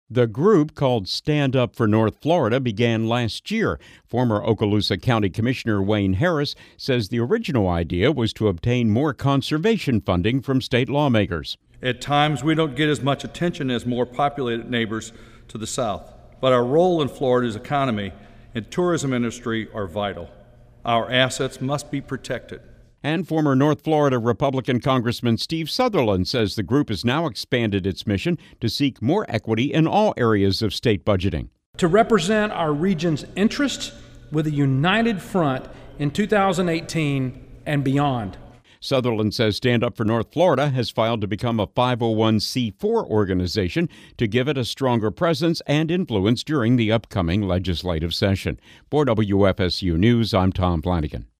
The group, called Stand Up for North Florida, began last year. Former Okaloosa County Commissioner Wayne Harris says the original idea was to obtain more conservation funding from state lawmakers. At times, we don't get as much attention as more populated neighbors to the south, but our role in Florida's economy and tourism industry are vital. Our assets must be protected. And former North Florida Republican Congressman Steve Sutherland says the group has now expanded its mission to seek more equity in all areas of state budgeting. To represent our region's interests with a united front in 2018 and beyond. Sutherland says Stand Up for North Florida has filed to become a 501c4 organization to give it a stronger presence and influence during the upcoming legislative session. For WFSU News, I'm Tom Flanagan.